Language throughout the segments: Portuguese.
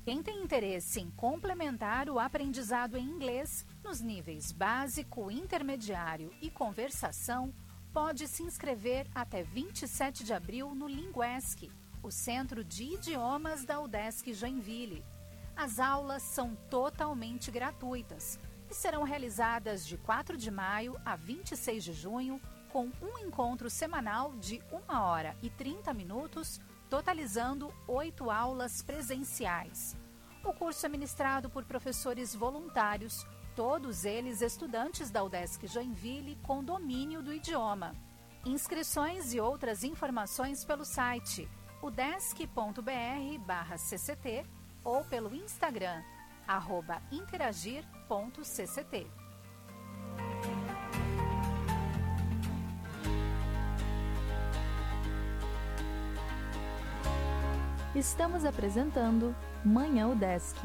Quem tem interesse em complementar o aprendizado em inglês nos níveis básico, intermediário e conversação, pode se inscrever até 27 de abril no Linguesc, o Centro de Idiomas da UDESC Joinville. As aulas são totalmente gratuitas e serão realizadas de 4 de maio a 26 de junho, com um encontro semanal de 1 hora e 30 minutos, totalizando 8 aulas presenciais. O curso é ministrado por professores voluntários, todos eles estudantes da UDESC Joinville com domínio do idioma. Inscrições e outras informações pelo site udesc.br/cct ou pelo Instagram, @interagir.cct. Estamos apresentando Manhã UDESC.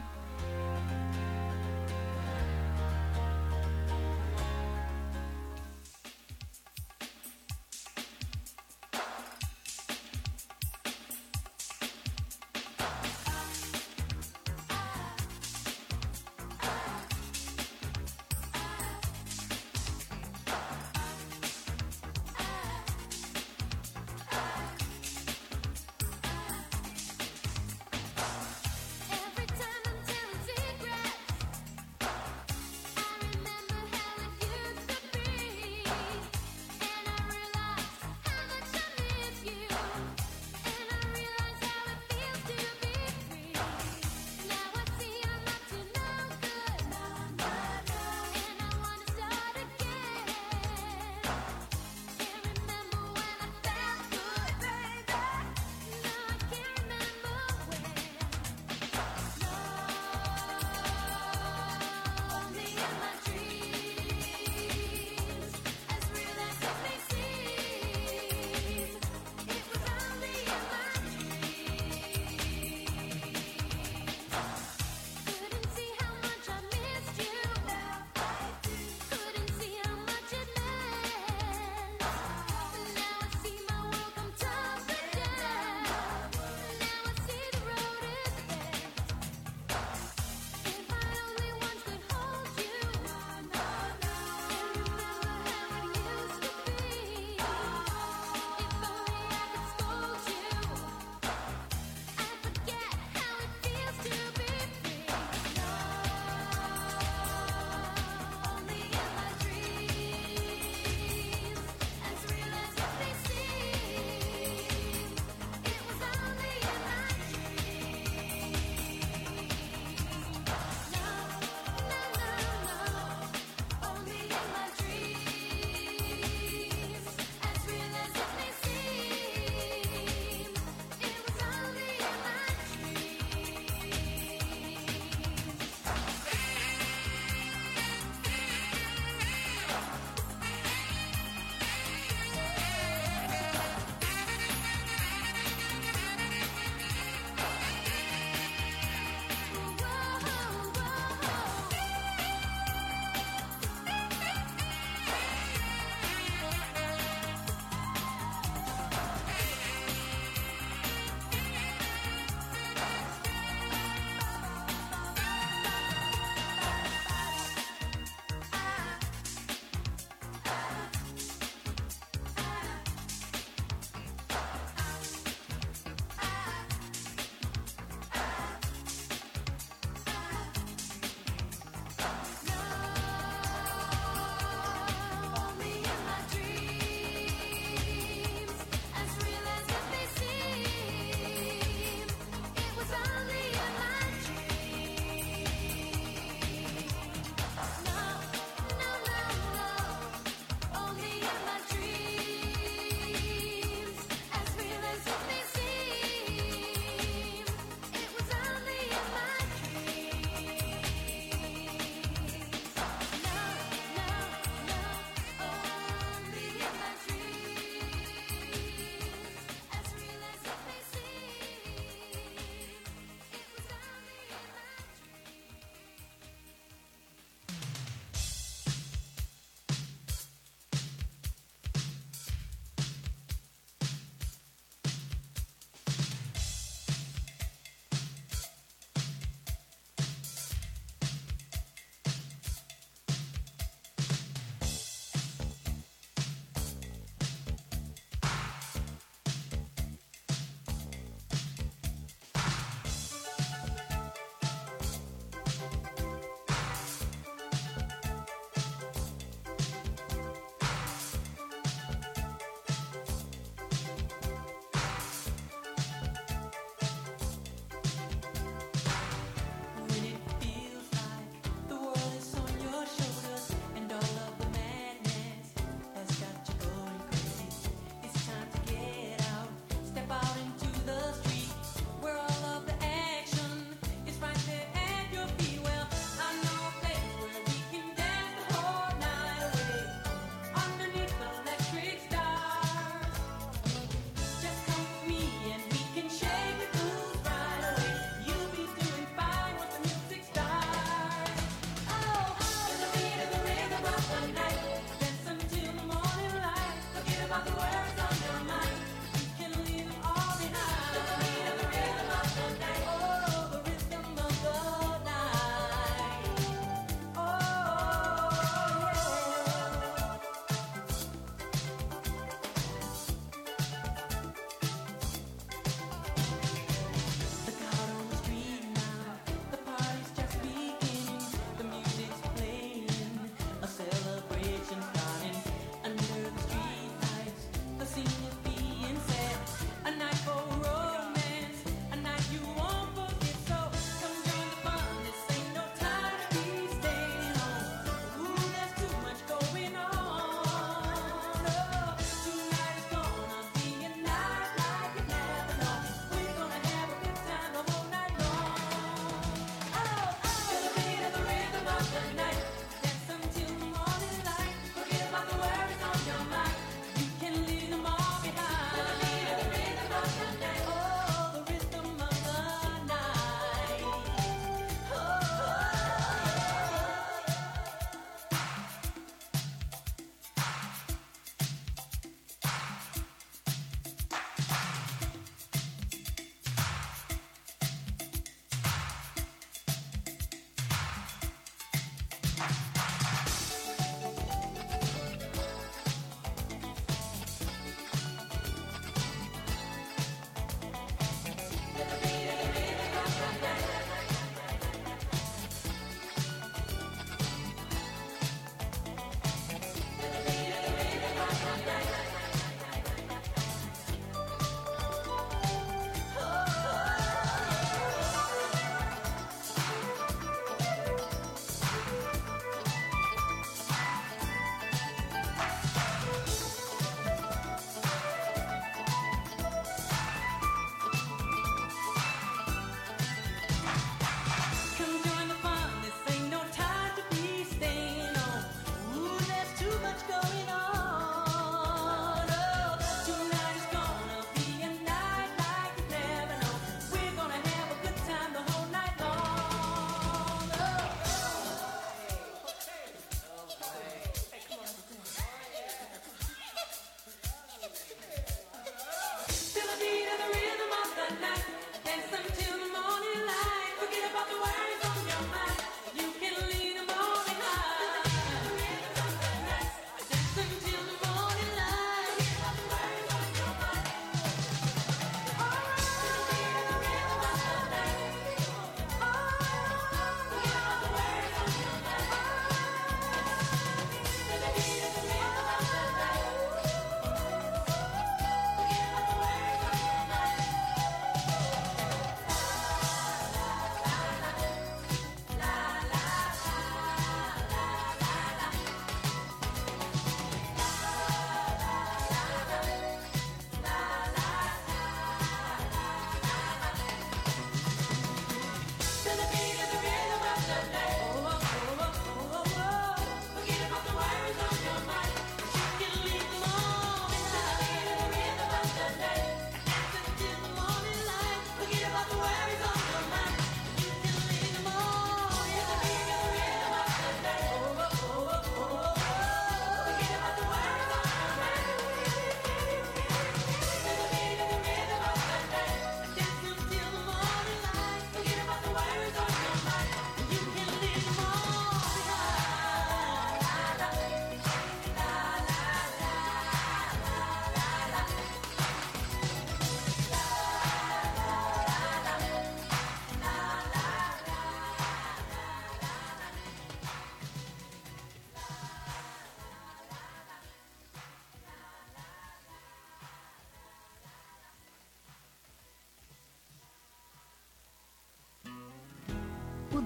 Every time I'm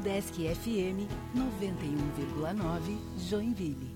Udesc FM 91,9 Joinville.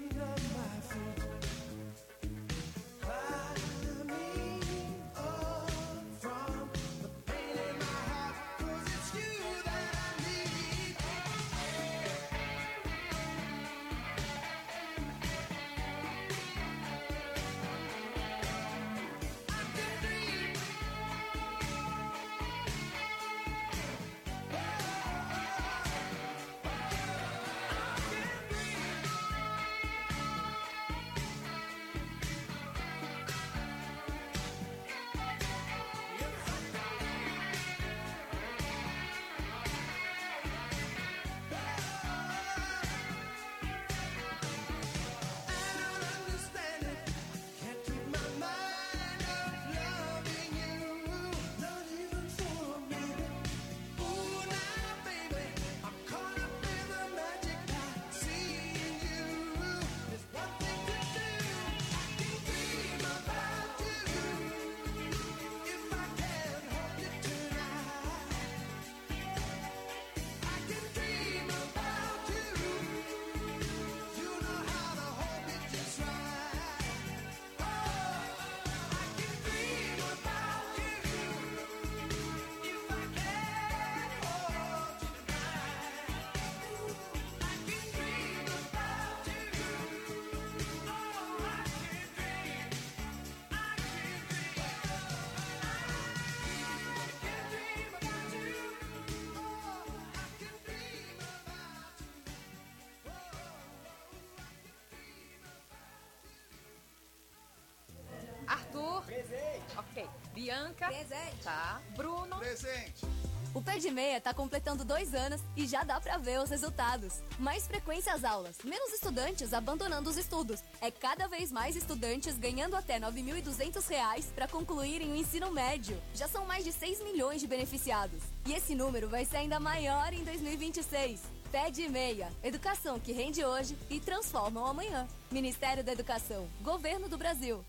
Arthur. Presente. Ok. Bianca. Presente. Tá. Bruno. Presente. O Pé de Meia tá completando 2 anos e já dá pra ver os resultados. Mais frequência às aulas, menos estudantes abandonando os estudos. É cada vez mais estudantes ganhando até R$ 9.200 para concluírem o ensino médio. Já são mais de 6 milhões de beneficiados. E esse número vai ser ainda maior em 2026. Pé de Meia, educação que rende hoje e transforma o amanhã. Ministério da Educação, Governo do Brasil.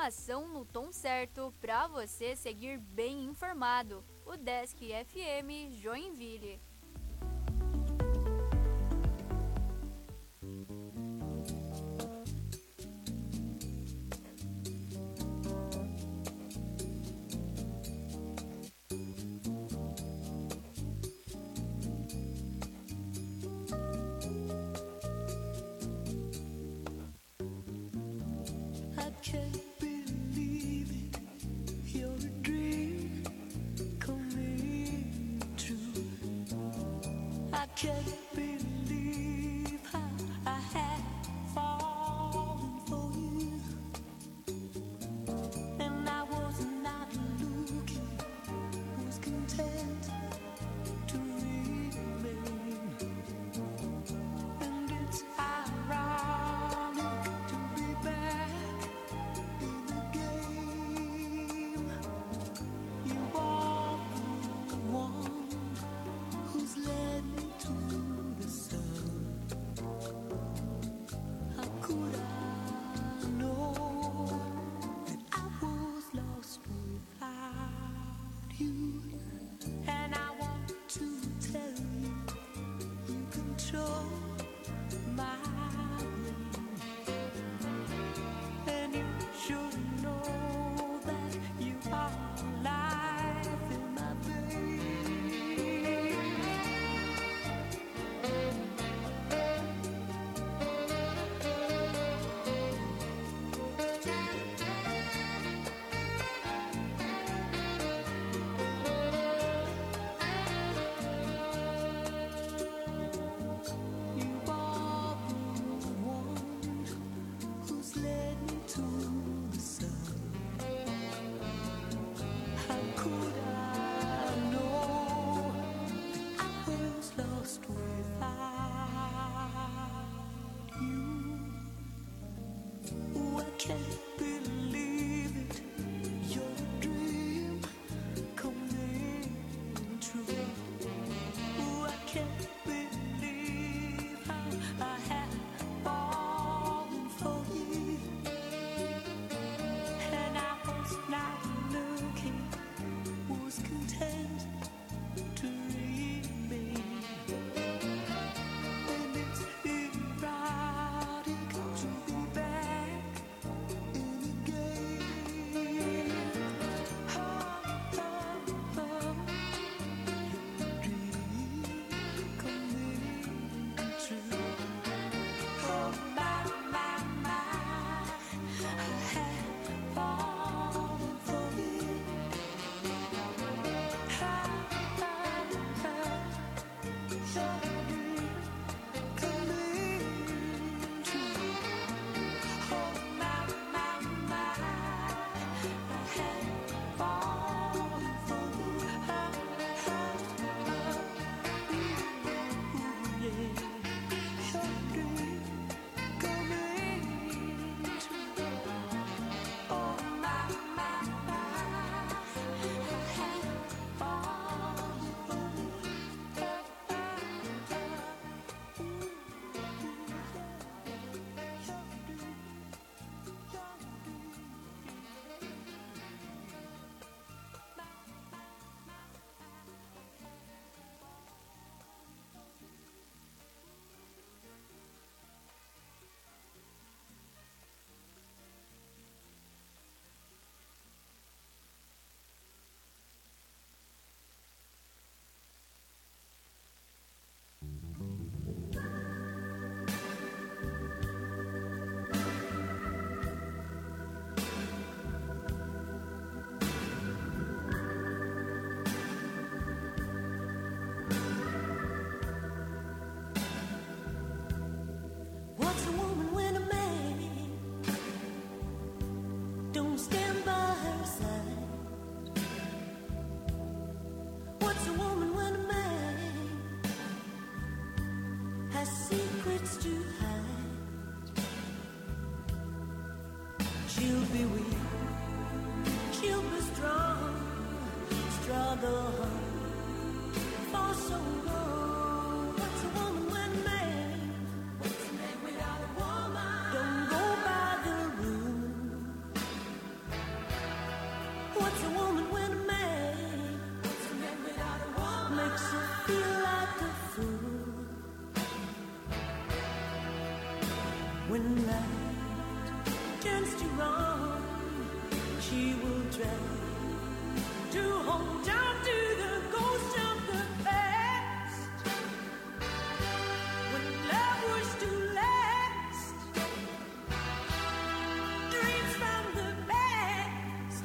informação no tom certo para você seguir bem informado. O Desk FM Joinville. She'll be weak, she'll be strong, struggle for so long. What's a woman when a man? What's a man without a woman? Don't go by the rule. makes her feel like a fool. When right turns to wrong, she will try to hold on to the ghost of the past. When love was to last, dreams from the past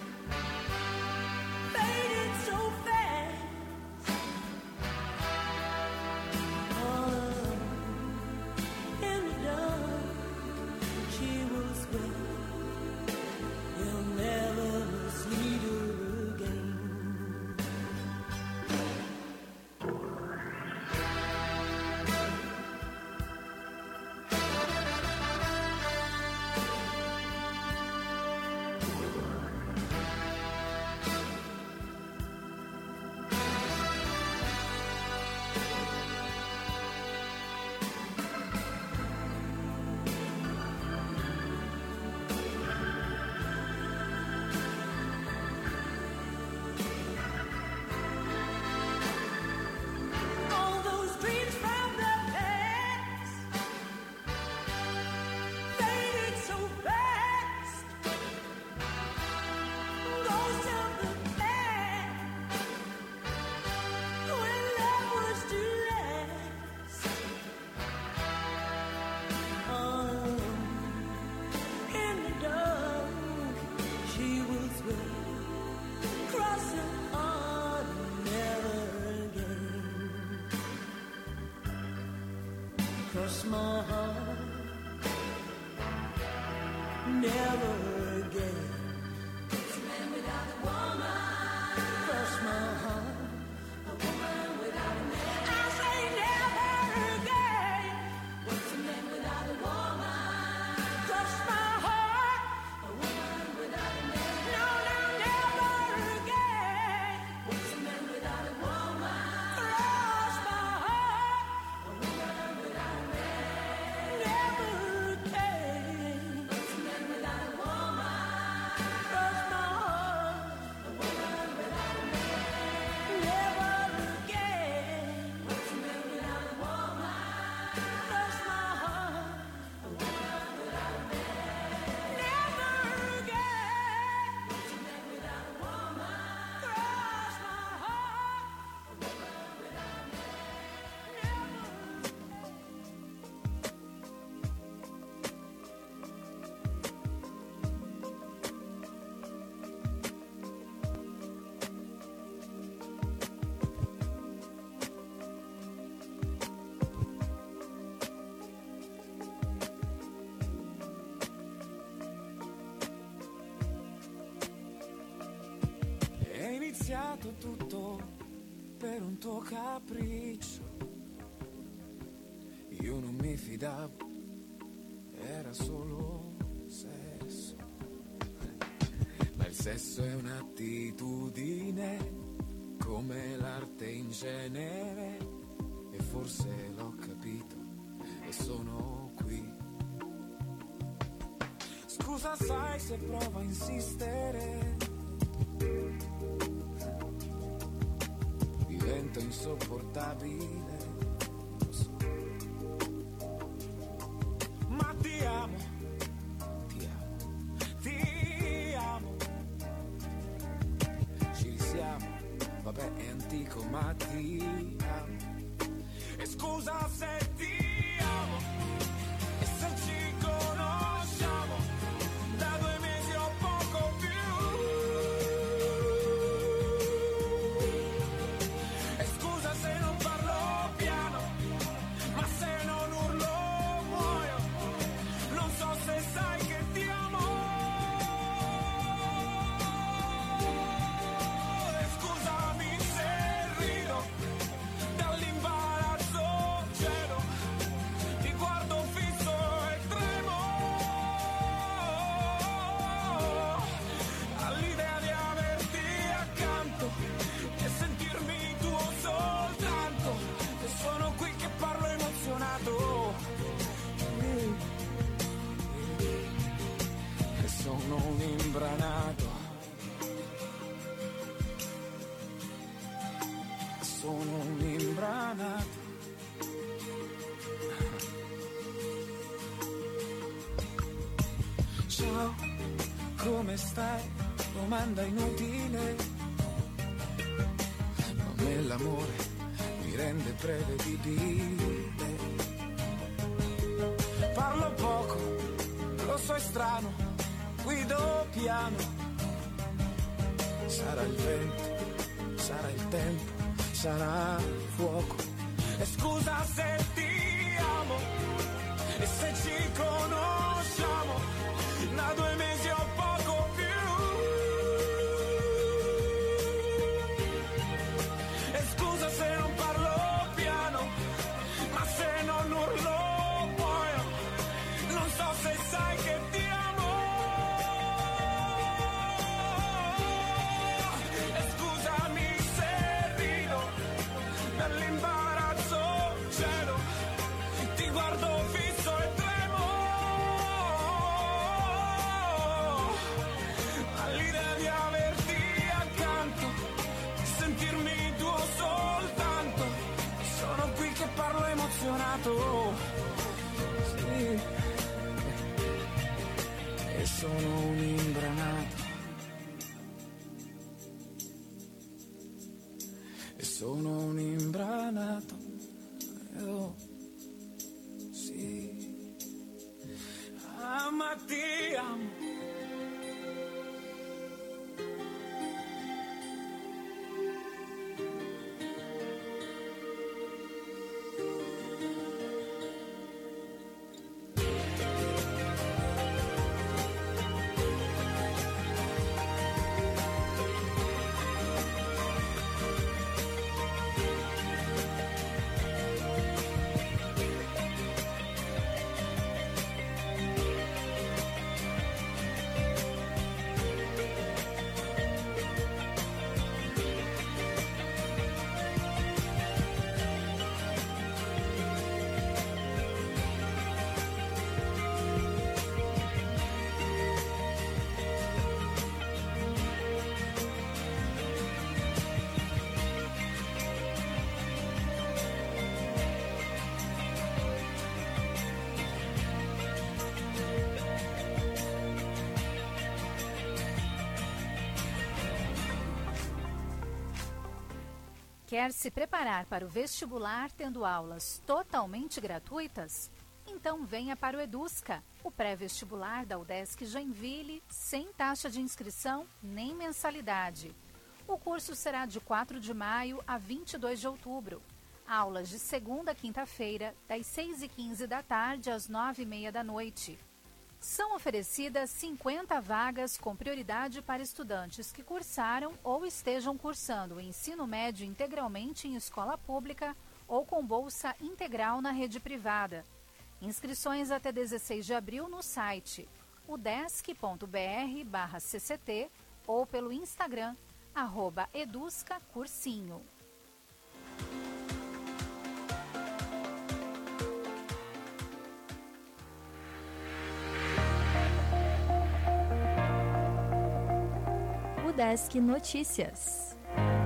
faded so fast. All in the dark, she will swear he'll never mislead her again. All those dreams from the past faded so fast. Ghosts of the past when love was to last. In the dark, she will swear, cross her heart, never again. Cross my heart, never again. What's a man without a woman? Cross my heart, a woman without a man. I say never again. What's a man without a woman? Cross my heart, a woman without a man. No, no, never again. What's a man without a woman? Cross my heart, a woman without a man. Never again. What's a man without a woman? Cross my heart, a woman without a man. Never again. What's a man without a woman? Cross my heart, a woman without a man. Never again. What's a man without a woman? Cross my heart, a woman without a man. È iniziato tutto per un tuo capriccio. Io non mi fidavo, era solo sesso. Ma il sesso è un'attitudine, come l'arte in genere. E forse l'ho capito e sono qui. Scusa, sai se provo a insistere, divento insopportabile, lo so. Ma ti amo, ti amo, ti amo. Ci risiamo, vabbè è antico ma ti amo. E scusa se ti amo, e se ci conosciamo da 2 mesi o poco più. E scusa se non parlo piano, ma se non urlo muoio. Non so se sai che ti amo. E scusami se rido, dall'imbarazzo cedo, ti guardo sono un imbranato. Ciao, come stai? Domanda inutile. Ma a me l'amore mi rende prevedibile. Parlo poco, lo so è strano, guido piano. Sarà il vento, sarà il tempo, sarà fuoco. E scusa se ti amo, e se ci conosciamo da 2 mesi o poco più. E scusa se non parlo piano, ma se non urlo muoio. Non so se sai che ti amo. E scusami se rido, dall'imbarazzo cedo, ti guardo fisso e tremo all'idea di averti accanto, sentirmi tuo soltanto. Sono qui che parlo emozionato, sì, e sono un imbranato. E sono un imbranato, oh, sì, ma ti amo. Quer se preparar para o vestibular tendo aulas totalmente gratuitas? Então venha para o Edusca, o pré-vestibular da UDESC Joinville, sem taxa de inscrição nem mensalidade. O curso será de 4 de maio a 22 de outubro. Aulas de segunda a quinta-feira, das 6h15 da tarde às 9h30 da noite. São oferecidas 50 vagas com prioridade para estudantes que cursaram ou estejam cursando o ensino médio integralmente em escola pública ou com bolsa integral na rede privada. Inscrições até 16 de abril no site udesc.br/cct ou pelo Instagram @eduscacursinho. UDESC Notícias.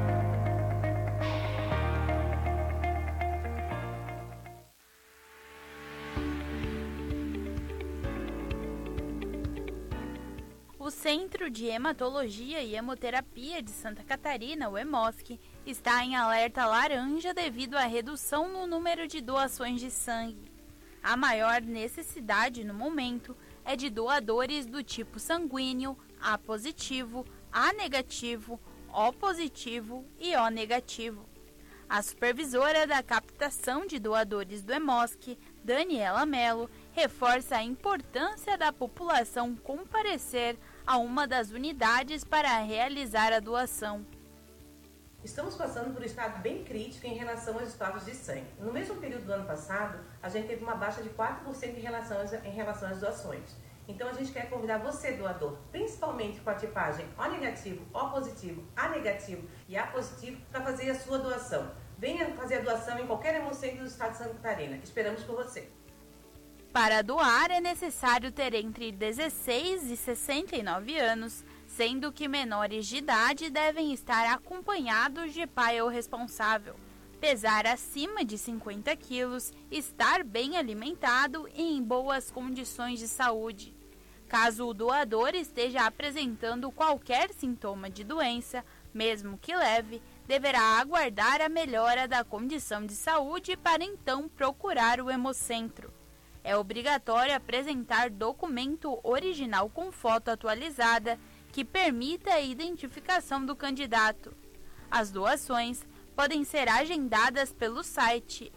O Centro de Hematologia e Hemoterapia de Santa Catarina, o EMOSC, está em alerta laranja devido à redução no número de doações de sangue. A maior necessidade no momento é de doadores do tipo sanguíneo, A positivo, A negativo, O positivo e O negativo. A supervisora da captação de doadores do EMOSC, Daniela Mello, reforça a importância da população comparecer a uma das unidades para realizar a doação. Estamos passando por um estado bem crítico em relação aos estoques de sangue. No mesmo período do ano passado, a gente teve uma baixa de 4% em relação às doações. Então a gente quer convidar você, doador, principalmente com a tipagem O negativo, O positivo, A negativo e A positivo, para fazer a sua doação. Venha fazer a doação em qualquer hemocentro do estado de Santa Catarina. Esperamos por você. Para doar é necessário ter entre 16 e 69 anos, sendo que menores de idade devem estar acompanhados de pai ou responsável, pesar acima de 50 quilos, estar bem alimentado e em boas condições de saúde. Caso o doador esteja apresentando qualquer sintoma de doença, mesmo que leve, deverá aguardar a melhora da condição de saúde para então procurar o hemocentro. É obrigatório apresentar documento original com foto atualizada que permita a identificação do candidato. As doações podem ser agendadas pelo site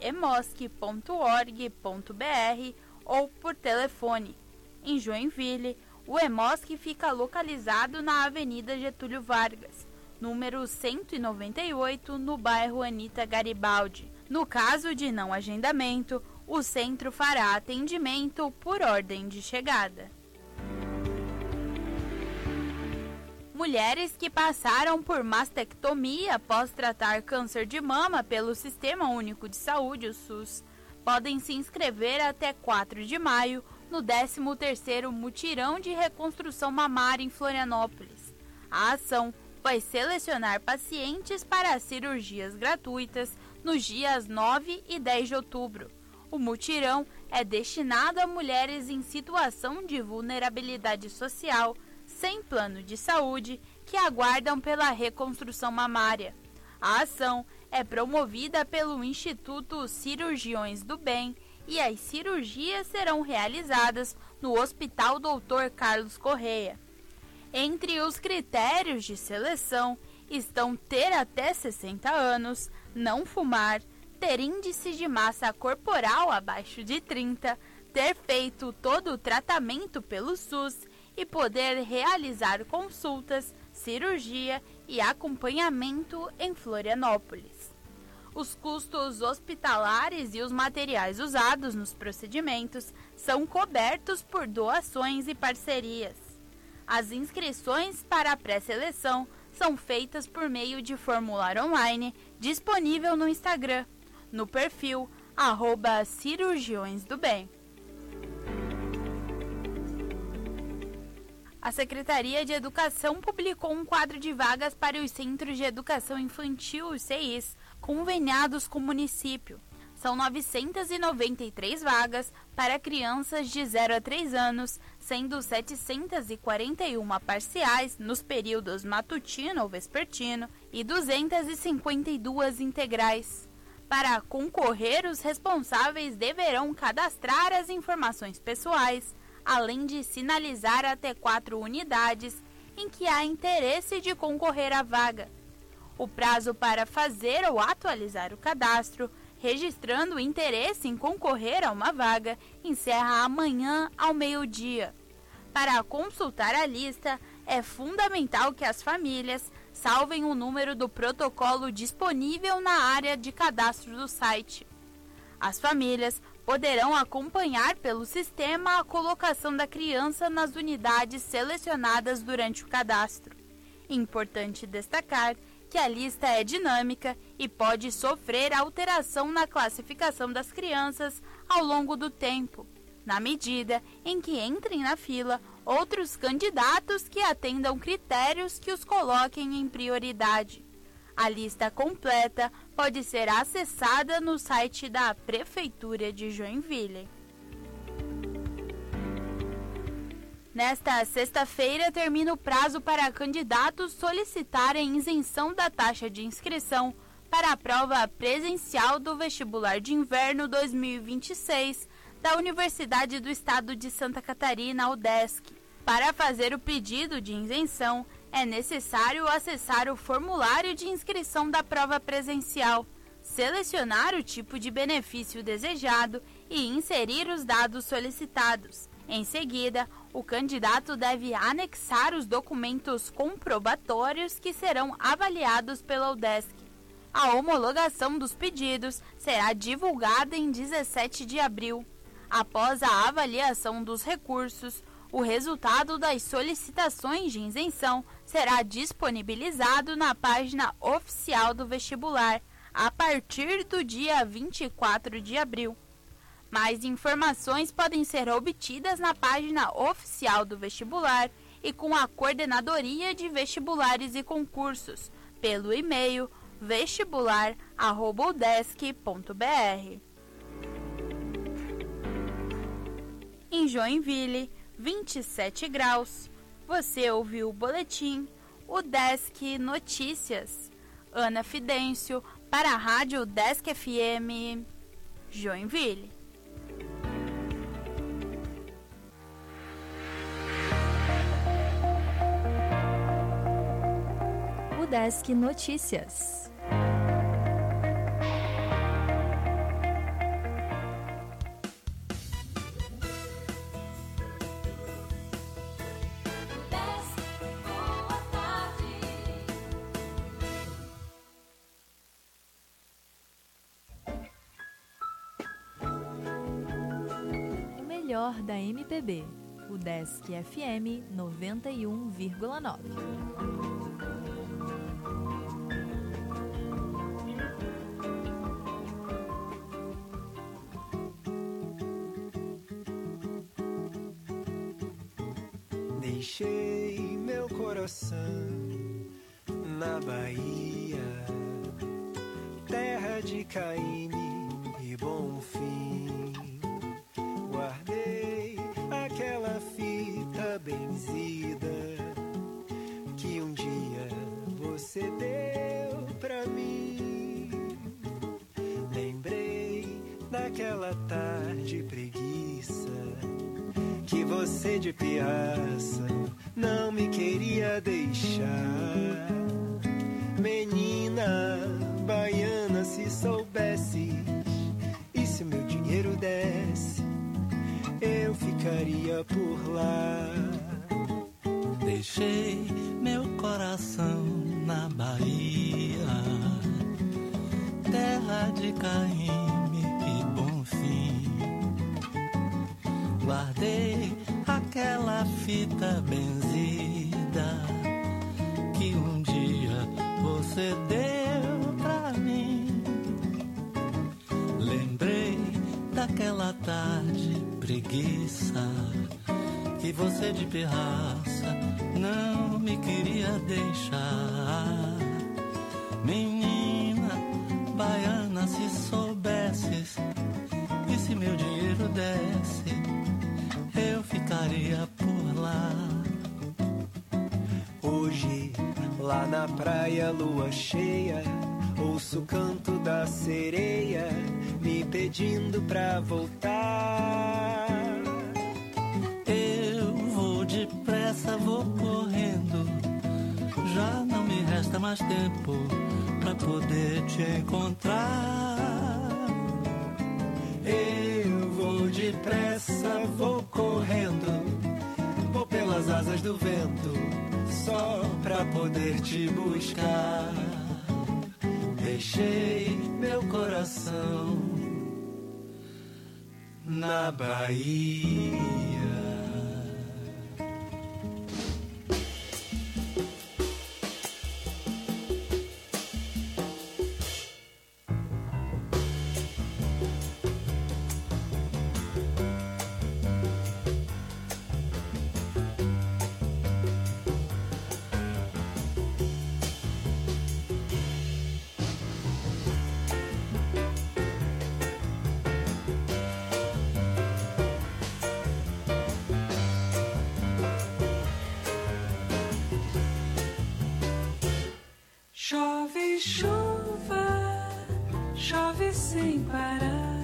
emosc.org.br ou por telefone. Em Joinville, o Emosc fica localizado na Avenida Getúlio Vargas, número 198, no bairro Anita Garibaldi. No caso de não agendamento, o centro fará atendimento por ordem de chegada. Mulheres que passaram por mastectomia após tratar câncer de mama pelo Sistema Único de Saúde, o SUS, podem se inscrever até 4 de maio no 13º Mutirão de Reconstrução Mamária em Florianópolis. A ação vai selecionar pacientes para cirurgias gratuitas nos dias 9 e 10 de outubro. O mutirão é destinado a mulheres em situação de vulnerabilidade social, sem plano de saúde, que aguardam pela reconstrução mamária. A ação é promovida pelo Instituto Cirurgiões do Bem e as cirurgias serão realizadas no Hospital Dr. Carlos Correia. Entre os critérios de seleção estão ter até 60 anos, não fumar, ter índice de massa corporal abaixo de 30, ter feito todo o tratamento pelo SUS e poder realizar consultas, cirurgia e acompanhamento em Florianópolis. Os custos hospitalares e os materiais usados nos procedimentos são cobertos por doações e parcerias. As inscrições para a pré-seleção são feitas por meio de formulário online disponível no Instagram, no perfil @cirurgiões do bem. A Secretaria de Educação publicou um quadro de vagas para os Centros de Educação Infantil, os CEIs, conveniados com o município. São 993 vagas para crianças de 0 a 3 anos, sendo 741 parciais nos períodos matutino ou vespertino e 252 integrais. Para concorrer, os responsáveis deverão cadastrar as informações pessoais, além de sinalizar até 4 unidades em que há interesse de concorrer à vaga. O prazo para fazer ou atualizar o cadastro, registrando o interesse em concorrer a uma vaga, encerra amanhã ao meio-dia. Para consultar a lista, é fundamental que as famílias salvem o número do protocolo disponível na área de cadastro do site. As famílias poderão acompanhar pelo sistema a colocação da criança nas unidades selecionadas durante o cadastro. Importante destacar que a lista é dinâmica e pode sofrer alteração na classificação das crianças ao longo do tempo, na medida em que entrem na fila outros candidatos que atendam critérios que os coloquem em prioridade. A lista completa pode ser acessada no site da Prefeitura de Joinville. Nesta sexta-feira, termina o prazo para candidatos solicitarem isenção da taxa de inscrição para a prova presencial do vestibular de inverno 2026 da Universidade do Estado de Santa Catarina, UDESC. Para fazer o pedido de isenção, é necessário acessar o formulário de inscrição da prova presencial, selecionar o tipo de benefício desejado e inserir os dados solicitados. Em seguida, o candidato deve anexar os documentos comprobatórios que serão avaliados pela UDESC. A homologação dos pedidos será divulgada em 17 de abril. Após a avaliação dos recursos, o resultado das solicitações de isenção será disponibilizado na página oficial do vestibular a partir do dia 24 de abril. Mais informações podem ser obtidas na página oficial do vestibular e com a Coordenadoria de Vestibulares e Concursos, pelo e-mail vestibular@udesc.br. Em Joinville, 27 graus. Você ouviu o boletim UDESC Notícias. Ana Fidêncio, para a Rádio UDESC FM, Joinville. UDESC Notícias. O melhor da MPB, UDESC FM 91,9. Deixei meu coração na Bahia, terra de Caíme e Bonfim. Guardei aquela fita benzida que um dia você deu pra mim. Lembrei daquela tarde preguiça que você de pirraça não me queria deixar. Menina baiana, se soubesses, e se meu dinheiro desse, eu ficaria por lá. Deixei meu coração na Bahia, terra de Caíme e Bonfim. Guardei aquela fita benzida que um dia você deu pra mim. Lembrei daquela tarde preguiça que você de pirraça não me queria deixar. Menina baiana, se soubesses, e se meu dinheiro desse, eu ficaria por lá. Hoje, lá na praia, lua cheia, ouço o canto da sereia me pedindo pra voltar. Eu vou depressa, vou correndo, já não me resta mais tempo pra poder te encontrar. Eu vou depressa, vou correndo, vou pelas asas do vento, só pra poder te buscar. Deixei meu coração na Bahia. Chove chuva, chove sem parar.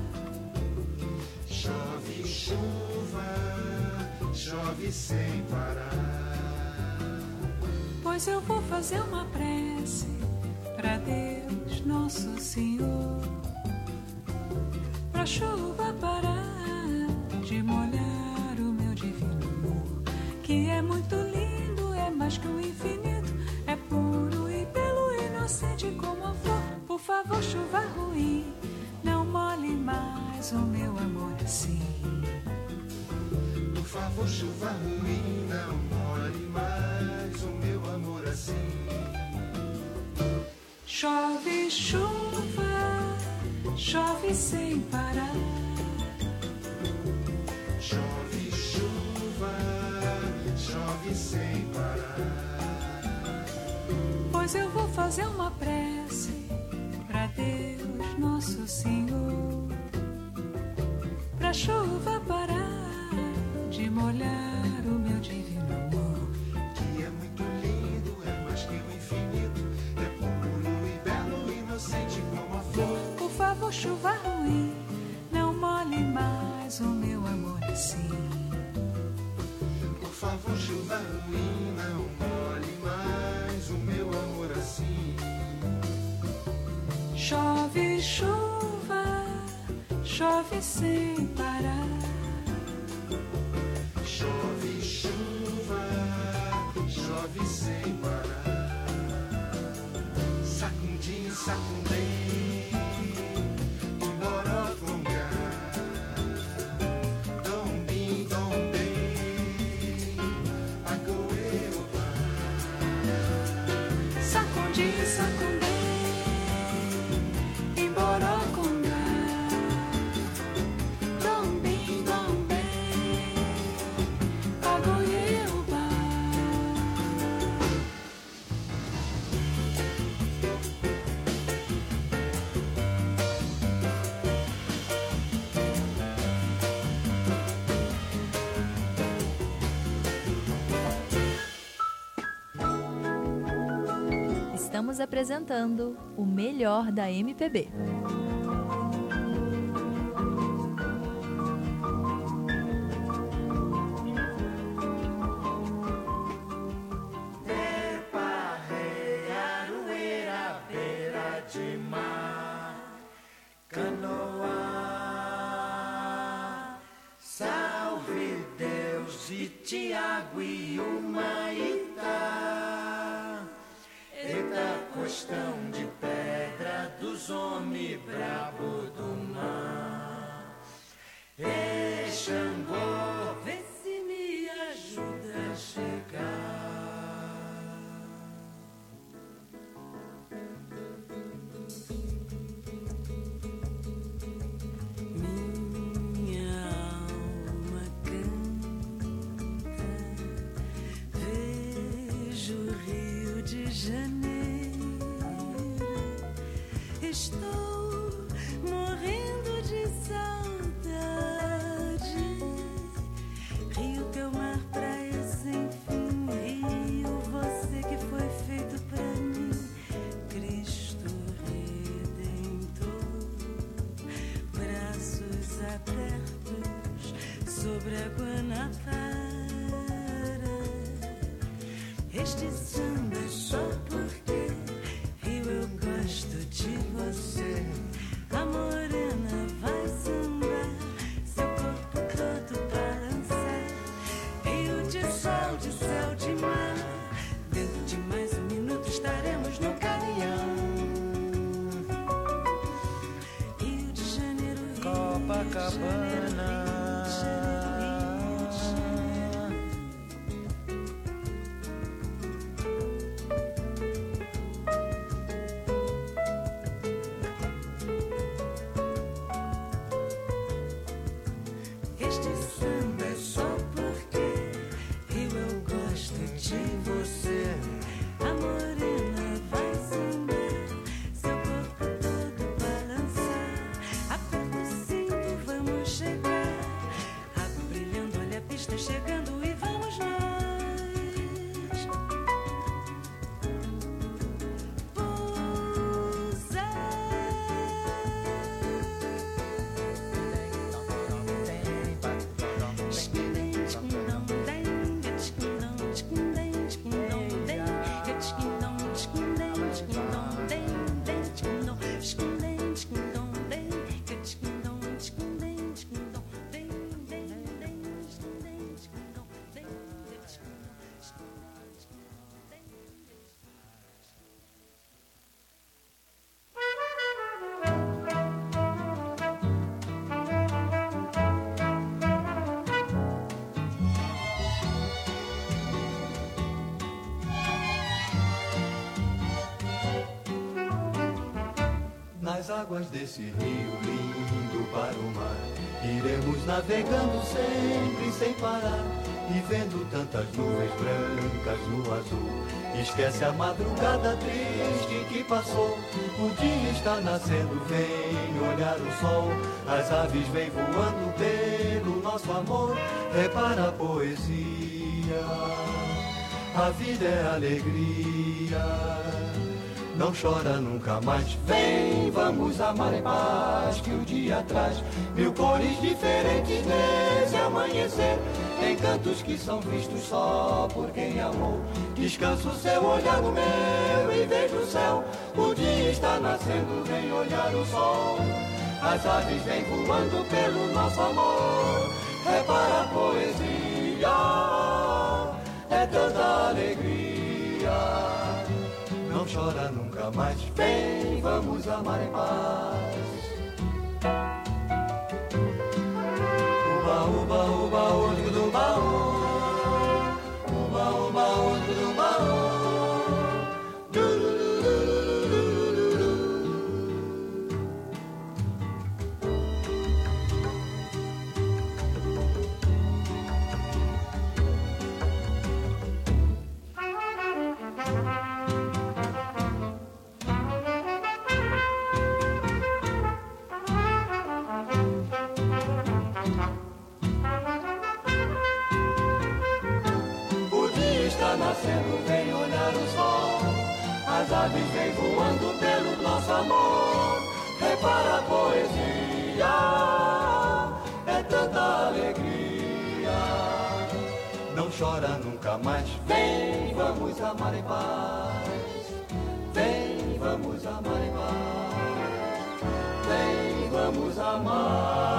Chove chuva, chove sem parar. Pois eu vou fazer uma prece pra Deus Nosso Senhor, pra chuva parar de molhar o meu divino amor, que é muito lindo, é mais que o infinito, é puro e belo, inocente como a flor. Por favor, chuva ruim, não molhe mais o meu amor assim. Por favor, chuva ruim, não molhe mais o meu amor assim. Chove chuva, chove sem parar. Chove chuva, chove chove sem parar. Pois eu vou fazer uma prece pra Deus Nosso Senhor, pra chuva parar de molhar o meu divino amor. Que é muito lindo, é mais que o infinito, é puro e belo, inocente como a flor. Por favor, chuva ruim, não molhe mais o meu amor assim. Por favor, chuva ruim, não molhe mais o meu amor assim. Chove chuva, chove sem parar. Chove chuva, chove sem parar. Sacundim, sacundem, emboroconga. Dombim, dombem, agoeoba. Sacundim, sacundem, emboroconga. Dombim, dombem, agoeoba. Estamos apresentando o melhor da MPB. Aroeira, beira de mar, canoa, salve Deus e Tiago e Humaitá. Eita, costão de pedra dos homens brabo do mar. Ei, Xangô, vê se me ajuda a chegar. Minha alma canta, vejo o Rio de Janeiro. Estou morrendo de saudade. Rio, teu mar, praia sem fim. Rio, você que foi feito pra mim. Cristo Redentor, braços abertos sobre a Guanabara. Este samba é só porque Rio, eu gosto de você. A morena vai sambar, seu corpo todo balançar. Rio de sol, de céu, de mar. Dentro de mais um minuto estaremos no Galeão. Rio de Janeiro, Rio Copacabana. Este samba é só porque Rio, eu gosto de você. A morena vai sambar, seu corpo todo balançar. Aperta o cinto, vamos chegar. Abrilhando, olha a pista chegando e vamos nós. Nas águas desse rio lindo para o mar, iremos navegando sempre sem parar. E vendo tantas nuvens brancas no azul, esquece a madrugada triste que passou. O dia está nascendo, vem olhar o sol. As aves vêm voando pelo nosso amor. Repara a poesia, a vida é alegria. Não chora nunca mais, vem, vamos amar em paz, que o dia traz mil cores diferentes nesse amanhecer. Tem cantos que são vistos só por quem amou. Descanso o seu olhar no meu e vejo o céu. O dia está nascendo, vem olhar o sol. As aves vêm voando pelo nosso amor. Repara a poesia, é tanta alegria. Não chora nunca mais, vem, vamos amar em paz. Uba, uba, uba, olho do baú. Uba, uba, olho do baú. Nascendo, vem olhar o sol. As aves vêm voando pelo nosso amor. Repara a poesia, é tanta alegria. Não chora nunca mais, vem, vamos amar em paz. Vem, vamos amar em paz. Vem, vamos amar.